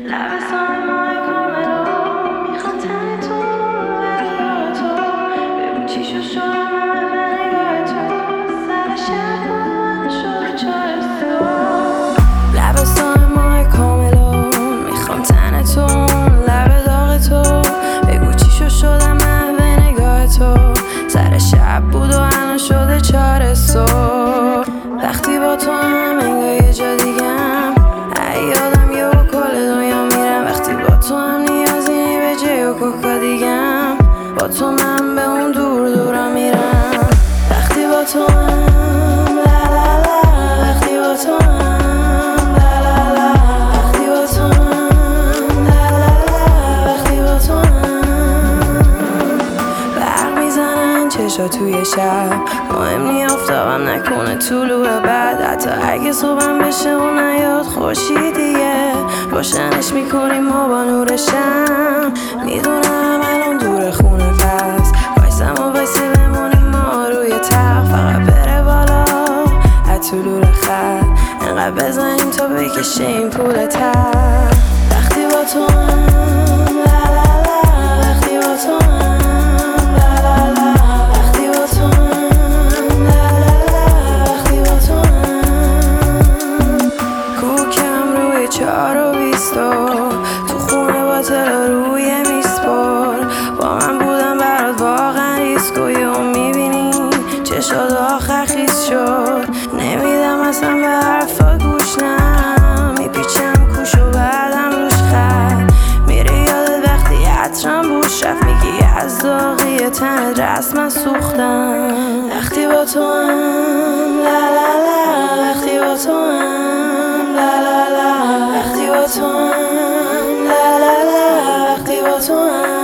لبسای ماه کاملو میخوان تن تو ولی تو بگو چی شد من به نگاه تو سر شب من شد چهار صبح لبسای ماه کاملو میخوان تن تو لب داغ تو بگو چی شدم من به نگاه تو سر شب بود و الان شده چهار صبح وقتی با تو هم انگار یه جا دیگم یادم یه و کل دنیا میرم وقتی با تو هم نیازی نی به جی و کوکا دیگم با تو من به اون دور دورا میرم وقتی با تو هم لا لا لا وقتی با تو هم لا لا لا وقتی با تو هم لا لا لا وقتی با تو هم برق میزنن چشا توی شب مهم نی آفتابم نکنه طلوع بعد حتی اگه صبحم بشه و نیاد خورشیدیه روشنش میکنیم ما با نور شم میدونم الان دور خونه پس وایسم و وایسی بمونیم ما روی تخت فقط بره بالا از طلوع خط انقدر بزنیم تا بکشیم پول تر وقتی با تو هم لا لا لا وقتی با تو هم لا لا لا وقتی با تو هم لا لا لا وقتی با تو هم کوکم روی 4:20 تو خونه با تلا روی میز پر با من بودم برات واقعا ریسکوی و میبینی چشات آخر خیس شد نمیدم اصلا به حرفا گوش نم میپیچم کوش و بعدم روش خط میره یادت وقتی عطرم بوش رفت میگی از داغی تنت رسما سوختم وقتی با تو هم لا لا لا وقتی با تو هم لا لا لا وقتی با تو هم لا لا لا وقتی با تو هم